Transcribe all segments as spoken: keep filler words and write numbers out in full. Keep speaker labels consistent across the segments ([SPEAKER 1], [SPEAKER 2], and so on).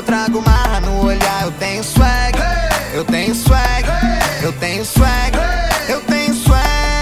[SPEAKER 1] trago marra no olhar. Eu tenho swag, eu tenho swag, eu tenho swag, eu tenho swag.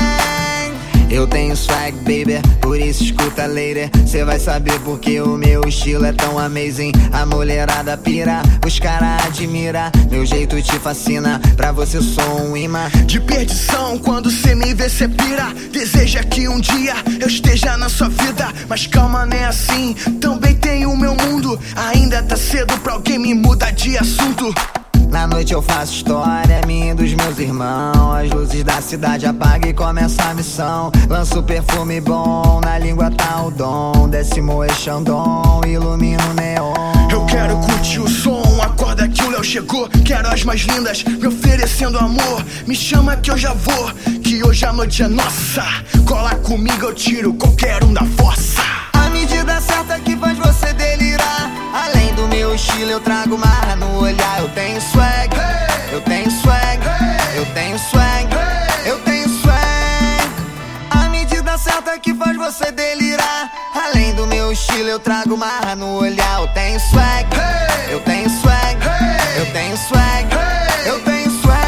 [SPEAKER 1] Eu tenho swag, baby, por isso escuta, lady. Cê vai saber porque o meu estilo é tão amazing. A mulherada pira, os caras admira. Meu jeito te fascina, pra você sou um imã
[SPEAKER 2] de perdição. Quando cê me vê cê pira, deseja que um dia eu esteja na sua vida. Mas calma, não é assim, também tenho o meu mundo. Ainda tá cedo pra alguém me mudar de assunto.
[SPEAKER 1] Na noite eu faço história, minha e dos meus irmãos. As luzes da cidade apagam e começa a missão. Lanço perfume bom, na língua tá o dom. Desce Moe Chandon, ilumina o neon.
[SPEAKER 2] Eu quero curtir o som, acorda que o Léo chegou. Quero as mais lindas, me oferecendo amor. Me chama que eu já vou, que hoje a noite é nossa. Cola comigo, eu tiro qualquer um da força.
[SPEAKER 1] A medida certa que faz você delirar. Além do meu estilo eu trago marra no olhar. Eu tenho swag, eu tenho swag, eu tenho swag, eu tenho swag. A medida certa que faz você delirar. Além do meu estilo eu trago marra no olhar. Eu tenho swag, eu tenho swag, eu tenho swag, eu tenho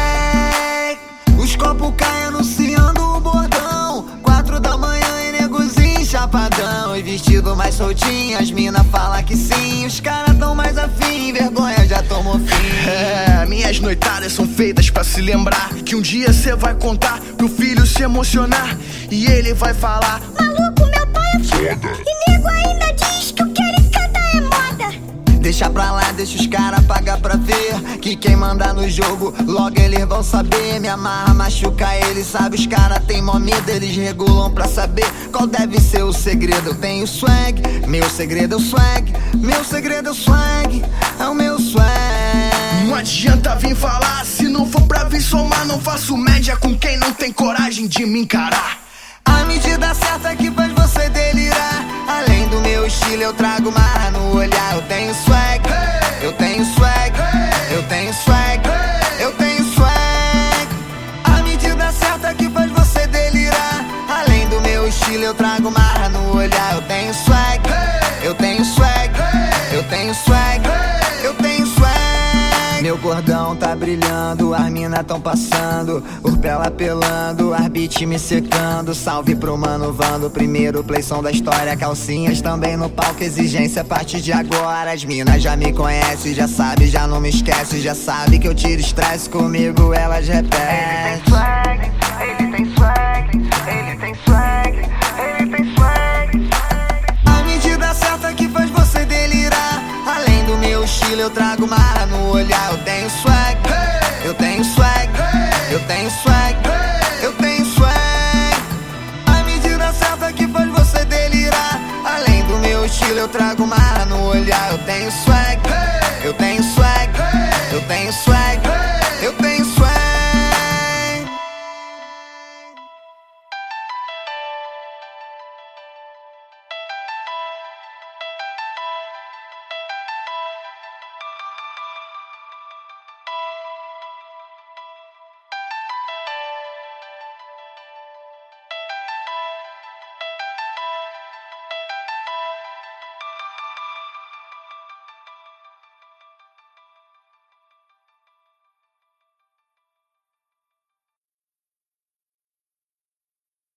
[SPEAKER 1] swag. Os copos caem anunciando o bordão. Quatro da manhã e negozinho chapadão. E vestido mais soltinho, as mina fala que sim. Os caras tão mais afim, vergonha já tomou fim.
[SPEAKER 2] É, minhas noitadas são feitas pra se lembrar que um dia cê vai contar pro filho se emocionar. E ele vai falar:
[SPEAKER 3] maluco, meu pai é foda. E nego ainda diz que o que ele canta é moda.
[SPEAKER 1] Deixa pra lá, deixa os caras pagar pra ver. Que quem manda no jogo, logo eles vão saber. Me amarra, machuca eles, sabe? Os caras tem mó medo, eles regulam pra saber qual deve ser o segredo. Eu tenho swag, meu segredo é o swag. Meu segredo é o swag, é o meu swag.
[SPEAKER 2] Não adianta vir falar, se não for pra vir somar. Não faço média com quem não tem coragem de me encarar.
[SPEAKER 1] A medida certa que faz você delirar. Além do meu estilo eu trago marra no olhar. Eu tenho swag, eu tenho swag, eu tenho swag, eu tenho swag. A medida certa que faz você delirar. Além do meu estilo eu trago marra no olhar. Eu tenho swag, eu tenho swag, eu tenho swag, eu tenho swag. Meu cordão tá brilhando, as mina tão passando, Urpela pelando, as beat me secando. Salve pro mano Vando, primeiro playson da história. Calcinhas também no palco, exigência a partir de agora. As minas já me conhecem, já sabe, já não me esquece. Já sabe que eu tiro estresse, comigo elas repetem.
[SPEAKER 4] Ele tem swag, ele tem swag, ele tem swag, ele tem swag.
[SPEAKER 1] A medida certa que faz você delirar. Além do meu estilo eu trago marra no olhar. Eu tenho swag, eu tenho swag, eu tenho swag, eu tenho swag. A medida certa que faz você delirar. Além do meu estilo eu trago marra no olhar. Eu tenho swag, eu tenho swag, eu tenho swag,